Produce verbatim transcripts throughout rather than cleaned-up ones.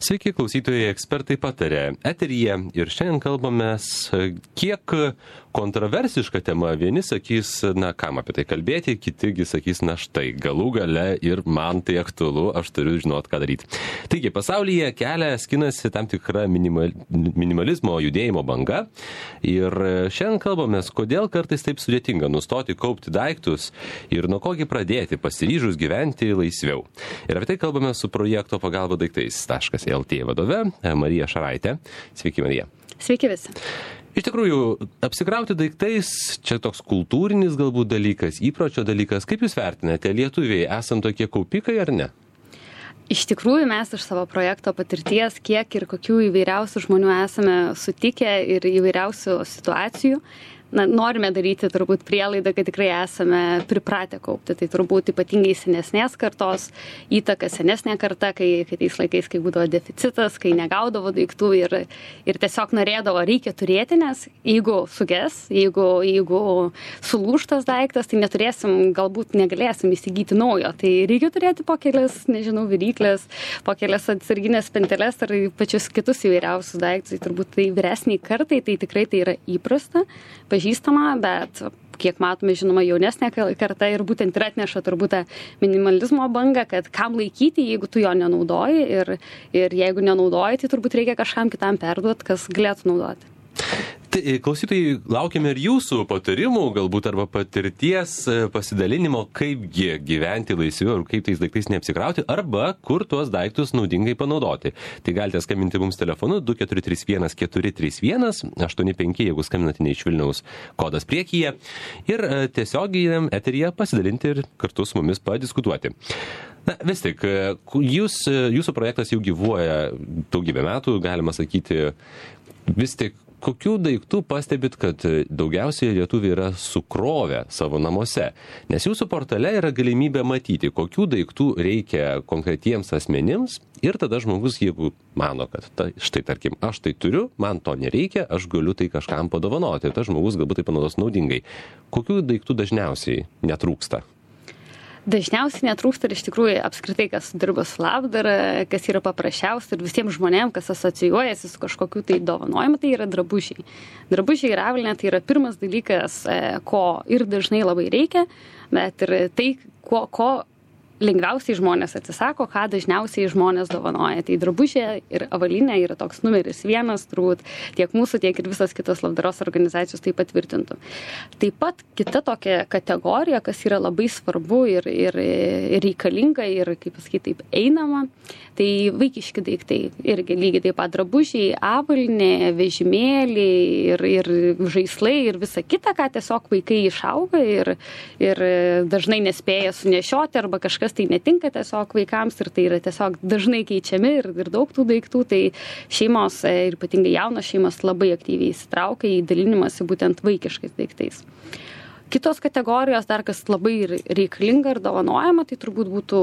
Sveiki, klausytojai, ekspertai patarė eteryje ir šiandien kalbamės, kiek kontroversiška tema. Vieni sakys, na kam apie tai kalbėti, kitigi sakys, na štai, galų gale ir man tai aktualu, aš turiu žinot, ką daryti. Taigi, pasaulyje kelią skinasi tam tikra minimal, minimalizmo judėjimo banga ir šiandien kalbamės, kodėl kartais taip sudėtinga nustoti kaupti daiktus ir nuo kogi pradėti pasiryžus gyventi laisviau. Ir apie tai kalbame su projekto pagalba daiktais taškas lt vadove Marija Šaraitė. Sveiki, Marija. Sveiki visi. Iš tikrųjų, apsikrauti daiktais, čia toks kultūrinis galbūt dalykas, įpročio dalykas. Kaip jūs vertinate, lietuviai esam tokie kaupikai ar ne? Iš tikrųjų, mes iš savo projekto patirties, kiek ir kokių įvairiausių žmonių esame sutikę ir įvairiausių situacijų, na, norime daryti turbūt prielaidą, kad tikrai esame pripratę kaupti. Tai turbūt ypatingai senesnės kartos įtaka senesnė karta, kai, kai tais laikais, kai būdavo deficitas, kai negaudavo daiktų ir, ir tiesiog norėdavo, reikia turėti, nes jeigu suges, jeigu, jeigu sulūžtas daiktas, tai neturėsim, galbūt negalėsim įsigyti naujo. Tai reikia turėti po kelias, nežinau, viryklės, po kelias atsarginės spinteles ar pačius kitus įvairiausius daiktus. Tai turbūt tai vyresniai kartai, tai tikrai tai yra įprasta, pažįstama, bet kiek matome, žinoma, jaunesnė karta ir būtent ir atneša turbūt tą minimalizmo bangą, kad kam laikyti, jeigu tu jo nenaudoji ir, ir jeigu nenaudoji, tai turbūt reikia kažkam kitam perduoti, kas galėtų naudoti. Tai, klausytojai, laukiame ir jūsų patarimų, galbūt arba patirties pasidalinimo, kaipgi gyventi laisviau ir kaip tais daiktais neapsikrauti, arba kur tuos daiktus naudingai panaudoti. Tai galite skambinti mums telefonu du keturi trys vienas keturi trys vienas aštuoni penki, jeigu skambinate ne iš Vilniaus, kodas priekyje, ir tiesiogiai eteryje pasidalinti ir kartu su mumis padiskutuoti. Na, vis tik, jūs, jūsų projektas jau gyvuoja daugybę metų, galima sakyti, vis tik, kokių daiktų pastebit, kad daugiausiai lietuviai yra sukrovę savo namuose? Nes jūsų portale yra galimybė matyti, kokių daiktų reikia konkretiems asmenims ir tada žmogus, jeigu mano, kad ta, štai tarkim, aš tai turiu, man to nereikia, aš galiu tai kažkam padovanoti ir tas žmogus galbūt tai panaudos naudingai. Kokių daiktų dažniausiai netrūksta? Dažniausiai netrūksta ir iš tikrųjų apskritai, kas dirba su labdara, kas yra paprasčiausia ir visiems žmonėms, kas asocijuojasi su kažkokiu tai dovanojimu, tai yra drabužiai. Drabužiai ir avalynė tai yra pirmas dalykas, ko ir dažnai labai reikia, bet ir tai, ko, ko lengviausiai žmonės atsisako, ką dažniausiai žmonės dovanoja. Tai drabužė ir avalynė yra toks numeris vienas, turbūt tiek mūsų, tiek ir visos kitos labdaros organizacijos tai patvirtintų. Taip pat kita tokia kategorija, kas yra labai svarbu ir, ir, ir reikalinga ir, kaip pasakyti, taip einama, tai vaikiški daiktai. Irgi lygiai taip pat drabužiai, avalynė, vežimėliai ir, ir žaislai ir visa kita, ką tiesiog vaikai išauga ir, ir dažnai nespėja sunešioti arba kažkas tai netinka tiesiog vaikams ir tai yra tiesiog dažnai keičiami ir, ir daug tų daiktų, tai šeimos ir ypatingai jaunos šeimos labai aktyviai įsitraukia į dalinimąsi būtent vaikiškais daiktais. Kitos kategorijos, dar kas labai reikalinga ir dovanojama, tai turbūt būtų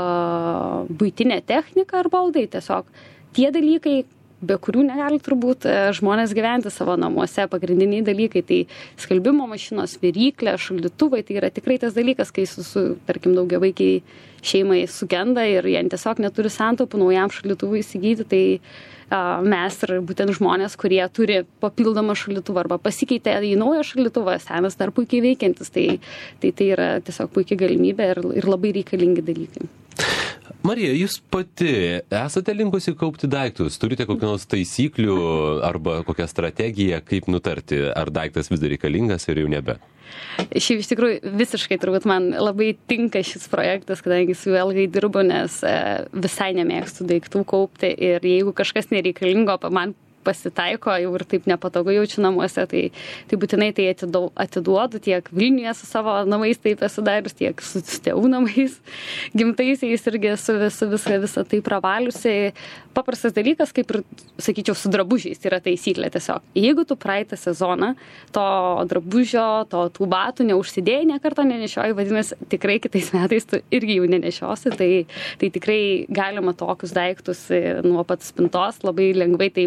uh, buitinė technika ar baldai, tiesiog tie dalykai, be kurių negali turbūt žmonės gyventi savo namuose, pagrindiniai dalykai, tai skalbimo mašinos, viryklė, šaldytuvai, tai yra tikrai tas dalykas, kai su, su tarkim, daugiavaikiai šeimai sugenda ir jie tiesiog neturi santaupų naujam šaldytuvui įsigyti, tai a, mes ir būtent žmonės, kurie turi papildomą šaldytuvą arba pasikeitė į naują šaldytuvą, senas dar puikiai veikiantis, tai tai, tai yra tiesiog puikiai galimybė ir, ir labai reikalingi dalykai. Marija, jūs pati esate linkusi kaupti daiktus? Turite kokių nors taisyklių arba kokią strategiją, kaip nutarti, ar daiktas vis dar reikalingas ir jau nebe? Šiaip iš tikrųjų visiškai turbūt man labai tinka šis projektas, kadangi su juo ilgai dirbu, nes visai nemėgstu daiktų kaupti ir jeigu kažkas nereikalingo man pasitaiko, jau ir taip nepatogu jaučiu namuose, tai, tai būtinai tai atiduodu tiek Vilniuje su savo namais, taip esu darius, tiek su tėvų namais, gimtaisiais irgi su visą visą, visą tai pravaliusiai. Paprastas dalykas, kaip ir, sakyčiau, su drabužiais yra taisyklė tiesiog. Jeigu tu praeitą sezoną to drabužio, to tų batų neužsidėjai, niekarto nenešioji, vadinasi, tikrai kitais metais tu irgi jų nenešiosi, tai, tai tikrai galima tokius daiktus nuo pat spintos labai lengvai taip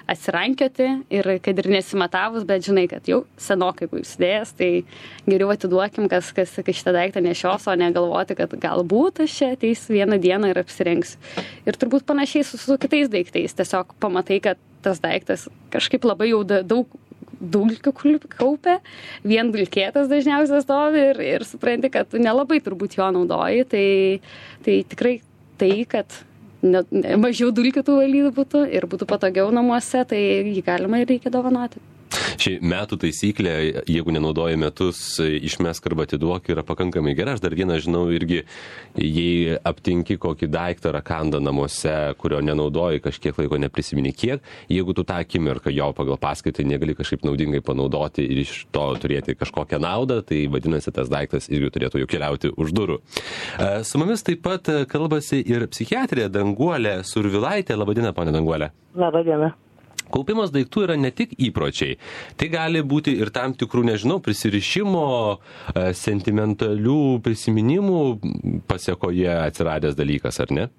atsirankioti ir kad ir nesimatavus, bet žinai, kad jau senokai buvai įsidėjęs, tai geriau atiduokim, kas, kas, kas šitą daiktą nešios, o negalvoti, kad galbūt aš čia ateis vieną dieną ir apsirengsiu. Ir turbūt panašiai su, su kitais daiktais. Tiesiog pamatai, kad tas daiktas kažkaip labai jau daug dulkių kaupia, vien dulkėtas dažniausiai stovi ir, ir supranti, kad tu nelabai turbūt jo naudoji, tai, tai tikrai tai, kad ne, ne, mažiau dulkių tų valydų būtų ir būtų patogiau namuose, tai jį galima ir reikia dovanoti. Ši metų taisyklė, jeigu nenaudoji metus, išmesk arba atiduok, yra pakankamai gera. Aš dar vieną žinau irgi, jei aptinki kokį daiktą rakandą namuose, kurio nenaudoji, kažkiek laiko neprisimeni kiek, jeigu tu tą akimirką jo pagal paskaitą negali kažkaip naudingai panaudoti ir iš to turėti kažkokią naudą, tai vadinasi, tas daiktas irgi turėtų jau keliauti už durų. Su mumis taip pat kalbasi ir psichiatrė Danguolė Survilaitė. Labadiena, ponė Danguolė. Labadiena. Kaupimas daiktų yra ne tik įpročiai, tai gali būti ir tam tikrų, nežinau, prisirišimo, sentimentalių prisiminimų pasiekoje atsiradęs dalykas, ar ne?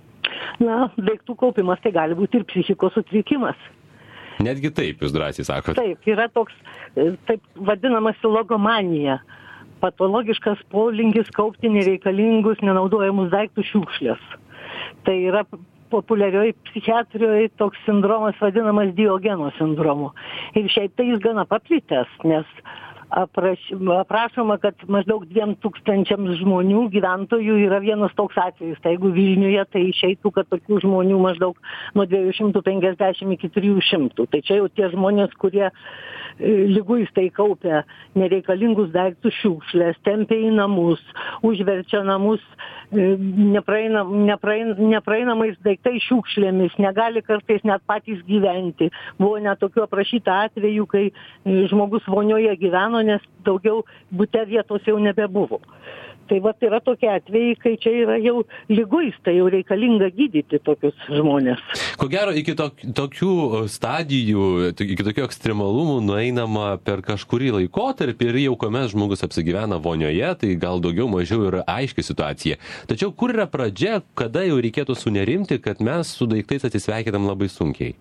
Na, daiktų kaupimas tai gali būti ir psichikos sutrikimas. Netgi taip, jūs drąsiai sakote. Taip, yra toks, taip vadinamas logomanija, patologiškas polinkis kaupti nereikalingus, nenaudojamus daiktus šiukšlės. Tai yra populiarioje psichiatrijoje toks sindromas vadinamas Diogeno sindromu. Ir šiaip tai jis gana paplitęs, nes apraš, aprašoma, kad maždaug dviem tūkstančiams žmonių, gyventojų yra vienas toks atvejis. Tai jeigu Vilniuje, tai išeitų, kad tokių žmonių maždaug nuo dviejų šimtų penkiasdešimt iki trijų šimtų. Tai čia jau tie žmonės, kurie liguistai kaupia nereikalingus daiktus šiukšlės, tempia į namus, užverčia namus nepraeinam, nepraein, nepraeinamais daiktais šiukšlėmis, negali kartais net patys gyventi. Buvo net tokių aprašyta atvejų, kai žmogus vonioje gyveno, nes daugiau bute vietos jau nebebuvo. Tai va, yra tokie atvejai, kai čia yra jau liguistai, jau reikalinga gydyti tokius žmonės. Ko gero, iki to, tokių stadijų, iki tokių ekstremalumų nueinama per kažkurį laikotarpį ir jau kuomet žmogus apsigyvena vonioje, tai gal daugiau mažiau yra aiški situacija. Tačiau kur yra pradžia, kada jau reikėtų sunerimti, kad mes su daiktais atsisveikinam labai sunkiai?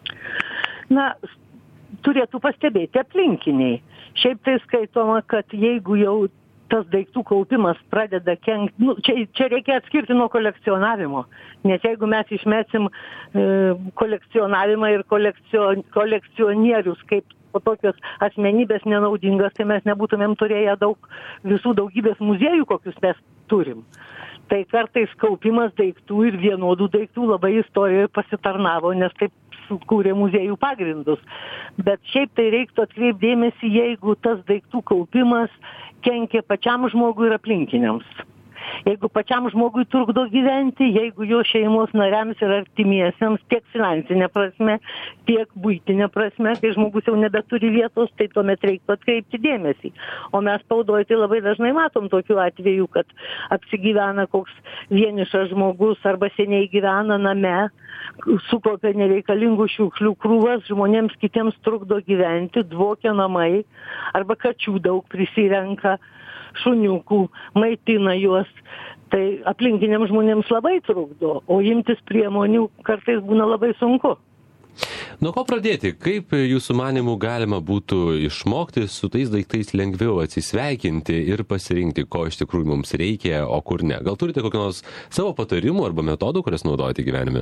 Na, turėtų pastebėti aplinkiniai. Šiaip tai skaitoma, kad jeigu jau tas daiktų kaupimas pradeda kenkti, nu, čia, čia reikia atskirti nuo kolekcionavimo, nes jeigu mes išmesim e, kolekcionavimą ir kolekcio, kolekcionierius kaip po tokios asmenybės nenaudingas, tai mes nebūtumėm turėję daug visų daugybės muziejų, kokius mes turim. Tai kartais kaupimas daiktų ir vienodų daiktų labai istorijoje pasitarnavo, nes taip sukūrė muziejų pagrindus. Bet šiaip tai reiktų atkreipti dėmesį, jeigu tas daiktų kaupimas kenkia pačiam žmogui ir aplinkiniams. Jeigu pačiam žmogui trukdo gyventi, jeigu jo šeimos nariams ir artimiesiems tiek finansinė prasme, tiek buitinė prasme, kai žmogus jau nebeturi vietos, tai tuomet reiktų atkreipti dėmesį. O mes spaudoje tai labai dažnai matom tokių atvejų, kad apsigyvena koks vienišas žmogus arba seniai gyvena name, sukaupia nereikalingų šiukšlių krūvas, žmonėms kitiems trukdo gyventi, dvokia namai, arba kačių daug prisirenka, šuniukų, maitina juos. Tai aplinkiniams žmonėms labai trukdo, o imtis priemonių kartais būna labai sunku. Nuo ko pradėti? Kaip jūsų manimų galima būtų išmokti su tais daiktais lengviau atsisveikinti ir pasirinkti, ko iš tikrųjų mums reikia, o kur ne? Gal turite kokį nors savo patarimų arba metodų, kurias naudojate gyvenime?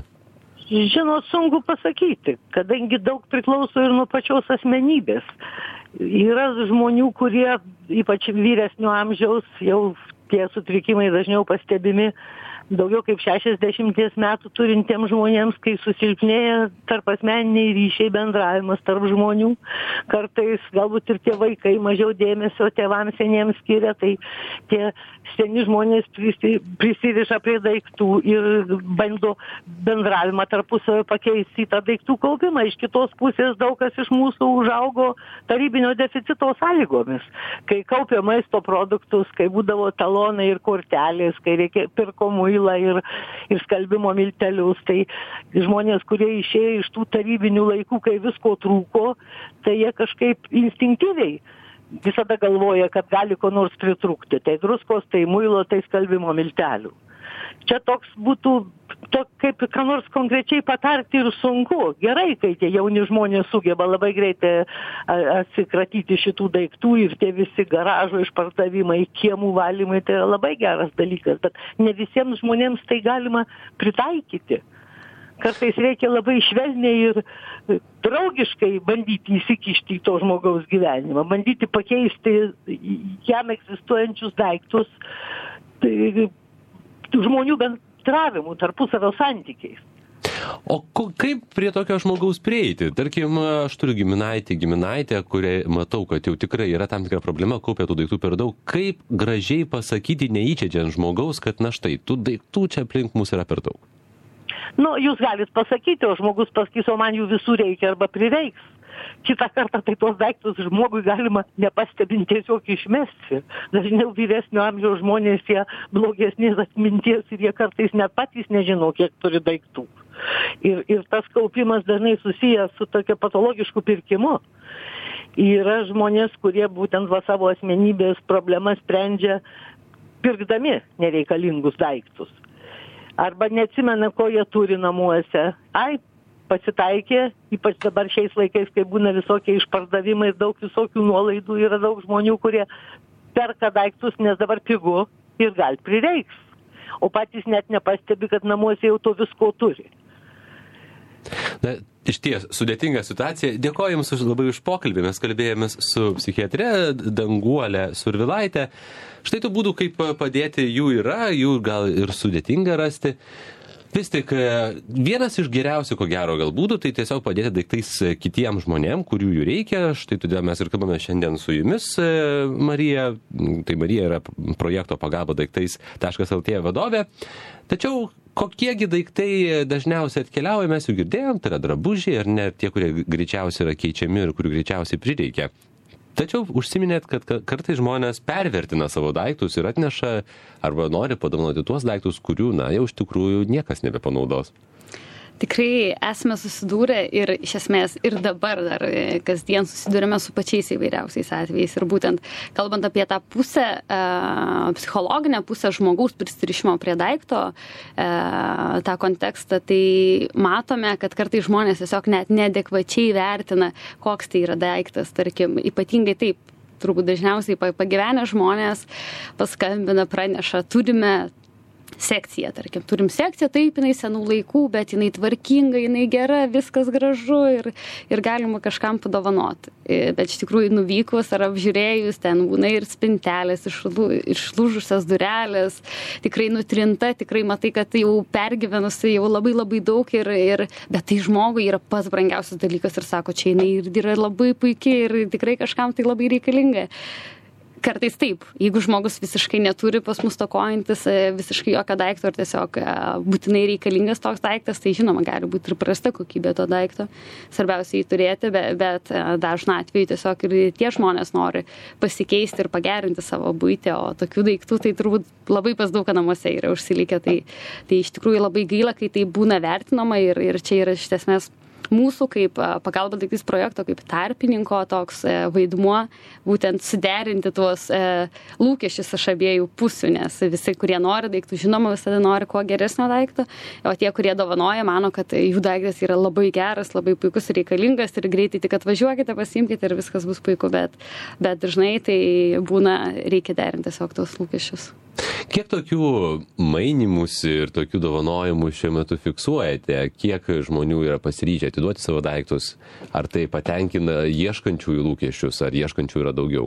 Žinot, sunku pasakyti, kadangi daug priklauso ir nuo pačios asmenybės. Yra žmonių, kurie, ypač vyresnio amžiaus, jau tie sutrikimai dažniau pastebimi daugiau kaip šešiasdešimties metų turintiems žmonėms, kai susilpnėja tarp asmeniniai ryšiai, bendravimas tarp žmonių. Kartais galbūt ir tie vaikai mažiau dėmesio tėvams seniems skiria, tai tie seni žmonės prisi, prisiriša prie daiktų ir bando bendravimą tarpusavio pakeisti į tą daiktų kaupimą. Iš kitos pusės daug kas iš mūsų užaugo tarybinio deficito sąlygomis, kai kaupė maisto produktus, kai būdavo talonai ir kortelės, kai reikia pirko muilą ir, ir skalbimo miltelius. Tai žmonės, kurie išėjo iš tų tarybinių laikų, kai visko trūko, tai jie kažkaip instinktyviai visada galvoja, kad gali ko nors pritrūkti. Tai druskos, tai muilo, tai skalbimo miltelių. čia toks būtų, to, kaip ką nors konkrečiai patarti ir sunku. Gerai, kai tie jauni žmonės sugeba labai greitai atsikratyti šitų daiktų ir tie visi garažo išpardavimai, kiemų valymai, tai yra labai geras dalykas, bet ne visiems žmonėms tai galima pritaikyti. Kartais reikia labai švelniai ir draugiškai bandyti įsikišti į to žmogaus gyvenimą, bandyti pakeisti jam egzistuojančius daiktus, tai žmonių bendravimų, tarpusavio santykiais. O ko, kaip prie tokio žmogaus prieiti? Tarkim, aš turiu giminaitį, giminaitę, kuriai matau, kad jau tikrai yra tam tikra problema, kaupia tų daiktų per daug. Kaip gražiai pasakyti, neįčedžiant žmogaus, kad na štai, tų daiktų čia aplink mus yra per daug? Nu, jūs galit pasakyti, o žmogus pasakys, o man jų visų reikia arba prireiks. Kitą kartą tai tos daiktus žmogui galima nepastebint tiesiog išmesti. Dažniau vyresnio amžiaus žmonės jie blogesnės atminties ir jie kartais net patys nežino, kiek turi daiktų. Ir, ir tas kaupimas dažnai susijęs su tokia patologišku pirkimu. Yra žmonės, kurie būtent va savo asmenybės problemas sprendžia pirkdami nereikalingus daiktus. Arba neatsimena, ko jie turi namuose. Ai, pasitaikė, ypač dabar šiais laikais, kai būna visokie išpardavimai ir daug visokių nuolaidų, yra daug žmonių, kurie perka daiktus, nes dabar pigu ir gal prireiks. O patys net nepastebi, kad namuose jau to visko turi. Na, iš ties, sudėtinga situacija. Dėkoju Jums už, labai už pokalbį. Mes kalbėjomės su psichiatre Danguolė Survilaitė. Štai tų būdų, kaip padėti, jų yra, jų gal ir sudėtinga rasti. Vis tik vienas iš geriausių, ko gero, gal būdų, tai tiesiog padėti daiktais kitiems žmonėm, kurių jų reikia. Štai todėl mes ir kalbame šiandien su Jumis, Marija. Tai Marija yra projekto pagalba daiktais taškas el tė vadovė. Tačiau kokiegi daiktai dažniausiai atkeliauja, mes jau girdėjom, tai yra drabužiai, ar ne tie, kurie greičiausiai yra keičiami ir kurių greičiausiai prireikia. Tačiau užsiminėt, kad kartais žmonės pervertina savo daiktus ir atneša arba nori padovanoti tuos daiktus, kurių, na, jau iš tikrųjų niekas nebepanaudos. Tikrai esame susidūrę ir iš esmės ir dabar dar kasdien susidūrėme su pačiais įvairiausiais atvejais. Ir būtent kalbant apie tą pusę, e, psichologinę pusę žmogaus prisirišimo prie daikto, e, tą kontekstą, tai matome, kad kartais žmonės tiesiog net neadekvačiai vertina, koks tai yra daiktas. Tarkim, ypatingai taip, turbūt dažniausiai pagyvenę žmonės paskambina, praneša, turime sekciją, tarkim, turim sekciją, taip, jinai senų laikų, bet jinai tvarkinga, jinai gera, viskas gražu ir, ir galima kažkam padovanoti. Bet iš tikrųjų nuvykus ar apžiūrėjus, ten būna ir spintelės, išlūžusios durelės, tikrai nutrinta, tikrai matai, kad jau pergyvenusi jau labai labai daug, ir, ir, bet tai žmogui yra pats brangiausias dalykas ir sako, čia jinai yra labai puikiai ir tikrai kažkam tai labai reikalinga. Kartais taip, jeigu žmogus visiškai neturi pas mus stokojantis visiškai jokio daikto ir tiesiog būtinai reikalingas toks daiktas, tai žinoma, gali būti ir prasta kokybė to daikto. Svarbiausia jį turėti, bet, bet dažnu atveju tiesiog ir tie žmonės nori pasikeisti ir pagerinti savo buitį, o tokių daiktų tai turbūt labai pas daug namuose yra užsilikę. Tai, tai iš tikrųjų labai gaila, kai tai būna vertinama ir, ir čia yra iš esmės mūsų kaip pagalba daiktais projekto, kaip tarpininko toks vaidmuo, būtent suderinti tuos lūkesčius iš abiejų pusių, nes visi, kurie nori daiktų, žinoma, visada nori kuo geresnio daikto, o tie, kurie dovanoja, mano, kad jų daiktas yra labai geras, labai puikus ir reikalingas ir greitai tik atvažiuokite, pasiimkite ir viskas bus puiku, bet, bet dažnai tai būna, reikia derinti tiesiog tuos lūkesčius. Kiek tokių mainimusi ir tokių dovanojimų šiuo metu fiksuojate? Kiek žmonių yra pasiryžę atiduoti savo daiktus? Ar tai patenkina ieškančiųjų lūkesčius, ar ieškančių yra daugiau?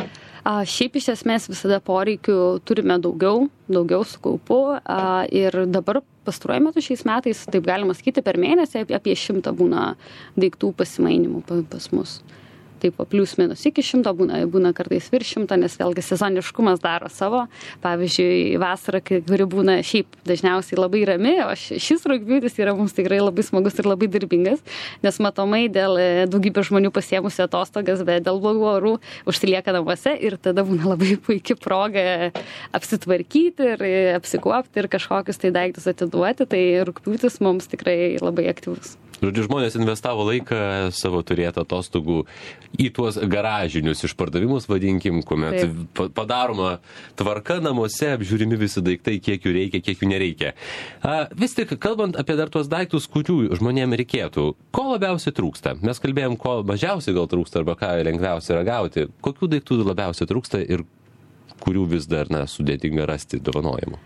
A, šiaip iš esmės visada poreikių turime daugiau, daugiau su kaupu. A, ir dabar pastaruoju metu šiais metais, taip galima sakyti, per mėnesį apie šimtą būna daiktų pasimainimų pas mus. Taip, plius minus iki šimto būna, būna kartais virš šimto, nes vėlgi sezoniškumas daro savo. Pavyzdžiui, vasara, kuri būna šiaip dažniausiai labai rami, o šis rugpjūtis yra mums tikrai labai smagus ir labai darbingas, nes matomai dėl daugybė žmonių pasiemusi atostogas, bet dėl blogų orų užsilieka namuose ir tada būna labai puikia proga apsitvarkyti ir apsikuopti ir kažkokius tai daiktus atiduoti, tai rugpjūtis mums tikrai labai aktyvus. Žodžiu, žmonės investavo laiką savo turėtą atostogų į tuos garažinius išpardavimus, vadinkim, kuomet Taip. padaroma tvarka namuose, apžiūrimi visi daiktai, kiek jų reikia, kiek jų nereikia. A, vis tik, kalbant apie dar tuos daiktus, kurių žmonėms reikėtų, ko labiausiai trūksta? Mes kalbėjom, ko mažiausiai gal trūksta arba ką lengviausia yra gauti. Kokių daiktų labiausiai trūksta ir kurių vis dar na, sudėtinga rasti dovanojimų?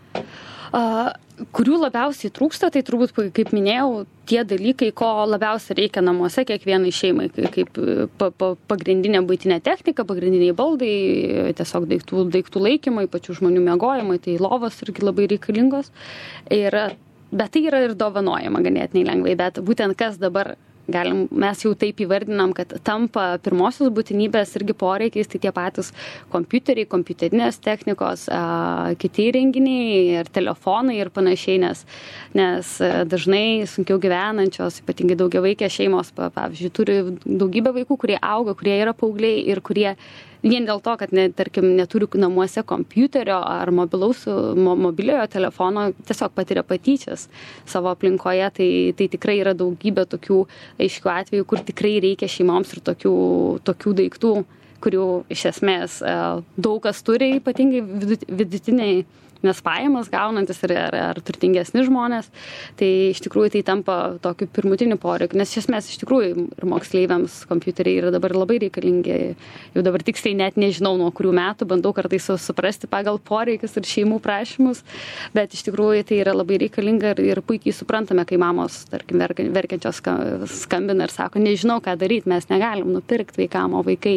Uh, kurių labiausiai trūksta, tai turbūt, kaip minėjau, tie dalykai, ko labiausiai reikia namuose kiekvienai šeimai, kaip pa, pa, pagrindinė buitinė technika, pagrindiniai baldai, tiesiog daiktų, daiktų laikymai, pačių žmonių miegojimai, tai lovos irgi labai reikalingos. Ir, bet tai yra ir dovanojama ganėtinai lengvai, bet būtent kas dabar galim, mes jau taip įvardinam, kad tampa pirmosios būtinybės irgi poreikiais, tai tie patys kompiuteriai, kompiuterinės technikos, a, kiti įrenginiai ir telefonai ir panašiai, nes, nes dažnai sunkiau gyvenančios, ypatingai daugiavaikės šeimos, pavyzdžiui, turi daugybę vaikų, kurie auga, kurie yra paaugliai ir kurie vien dėl to, kad, ne, tarkim, neturi namuose kompiuterio ar mobilaus, mo, mobiliojo telefono, tiesiog patiria patyčias savo aplinkoje, tai, tai tikrai yra daugybė tokių aiškių atvejų, kur tikrai reikia šeimoms ir tokių, tokių daiktų, kurių iš esmės daug kas turi, ypatingai vidutiniai nes pajamas gaunantis ar, ar, ar turtingesni žmonės, tai iš tikrųjų tai tampa tokiu pirmutiniu poreikiu, nes iš esmės iš tikrųjų ir moksleiviams kompiuteriai yra dabar labai reikalingi, jau dabar tiksliai net nežinau nuo kurių metų, bandau kartais suprasti pagal poreikius ir šeimų prašymus, bet iš tikrųjų tai yra labai reikalinga ir, ir puikiai suprantame, kai mamos, tarkim, verkiančios skambina ir sako, nežinau ką daryti, mes negalim nupirkti vaikam, o vaikai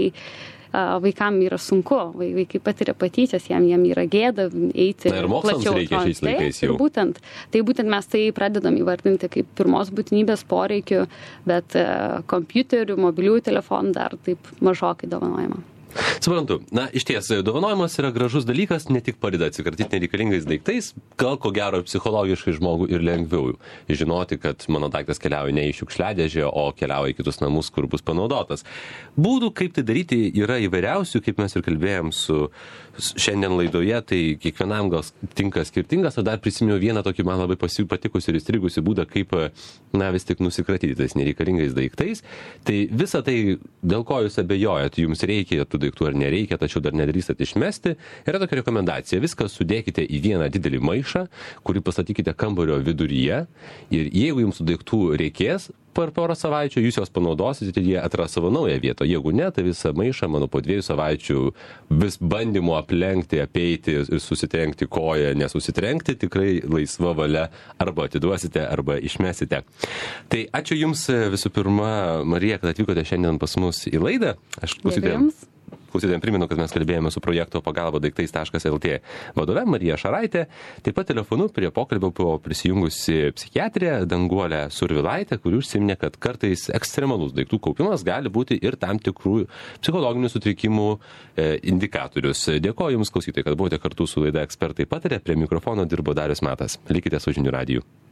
vaikam yra sunku, vaikai patiria patyčias, jam, jam yra gėda eiti Na, ir mokslams plačiau. Reikia šiais laikais jau. Ir būtent, tai būtent mes tai pradedam įvardinti kaip pirmos būtinybės poreikių, bet kompiuterių, mobiliųjų telefonų dar taip mažokai dovanojama. Suprantu. Na, iš ties, dovanojimas yra gražus dalykas, ne tik padeda atsikratyti nereikalingais daiktais, gal ko gero psichologiškai žmogui ir lengviau žinoti, kad mano daiktas keliauja ne į šiukšliadėžę, o keliauja į kitus namus, kur bus panaudotas. Būdų, kaip tai daryti, yra įvairiausių, kaip mes ir kalbėjom su šiandien laidoje, tai kiekvienam gal tinka skirtingas, o dar prisiminiau vieną tokį man labai patikusi ir įstrigusi būdą, kaip, na, vis tik nusikratyti tais nereikalingais daiktais. Tai visa tai, dėl ko jūs abejojat, jums reikia tų daiktų ar nereikia, tačiau dar nedrįstat išmesti, yra tokia rekomendacija. Viską sudėkite į vieną didelį maišą, kurį pastatykite kambario viduryje ir jeigu jums tų daiktų reikės, per porą savaičių jūs jos panaudosite ir jie atras savo naują vietą. Jeigu ne, tai visą maišą, manau, po dviejų savaičių vis bandymo aplenkti, apeiti ir susitrenkti koją, nesusitrenkti, tikrai laisva valia arba atiduosite, arba išmesite. Tai ačiū Jums visų pirma, Marija, kad atvykote šiandien pas mus į laidą. Aš klausytėjams. Klausytėjams primenu, kad mes kalbėjome su projekto pagalba daiktais taškas el tė vadove Marija Šaraitė. Taip pat telefonu prie pokalbio buvo prisijungusi psichiatrė Danguolė Survilaitė, kuri užsiminė, kad kartais ekstremalus daiktų kaupimas gali būti ir tam tikrų psichologinių sutrikimų e, indikatorius. Dėkoju Jums, klausytojai, kad buvote kartu su laida Ekspertai pataria. Prie mikrofono dirbo Darius Matas. Likite su Žinių radiju.